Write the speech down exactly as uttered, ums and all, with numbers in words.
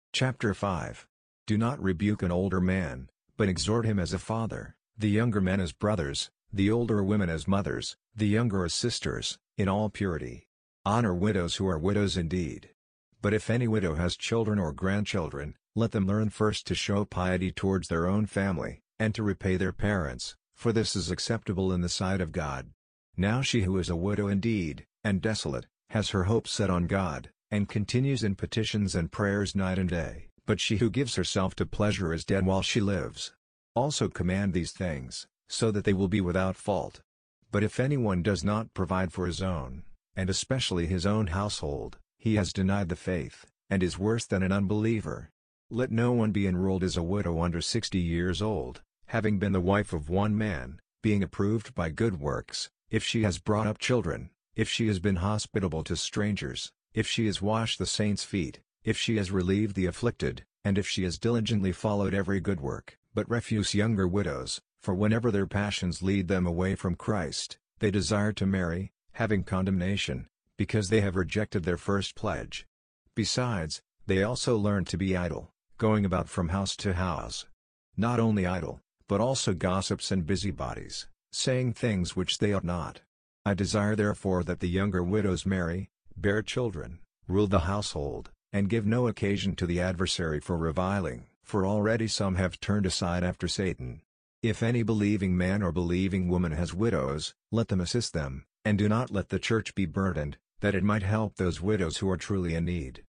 Chapter five. Do not rebuke an older man, but exhort him as a father, the younger men as brothers, the older women as mothers, the younger as sisters, in all purity. Honor widows who are widows indeed. But if any widow has children or grandchildren, let them learn first to show piety towards their own family, and to repay their parents, for this is acceptable in the sight of God. Now she who is a widow indeed, and desolate, has her hope set on God, and continues in petitions and prayers night and day, but she who gives herself to pleasure is dead while she lives. Also command these things, so that they will be without fault. But if anyone does not provide for his own, and especially his own household, he has denied the faith, and is worse than an unbeliever. Let no one be enrolled as a widow under sixty years old, having been the wife of one man, being approved by good works, if she has brought up children, if she has been hospitable to strangers, if she has washed the saints' feet, if she has relieved the afflicted, and if she has diligently followed every good work. But refuse younger widows, for whenever their passions lead them away from Christ, they desire to marry, having condemnation, because they have rejected their first pledge. Besides, they also learn to be idle, going about from house to house. Not only idle, but also gossips and busybodies, saying things which they ought not. I desire therefore that the younger widows marry, bear children, rule the household, and give no occasion to the adversary for reviling, for already some have turned aside after Satan. If any believing man or believing woman has widows, let them assist them, and do not let the church be burdened, that it might help those widows who are truly in need.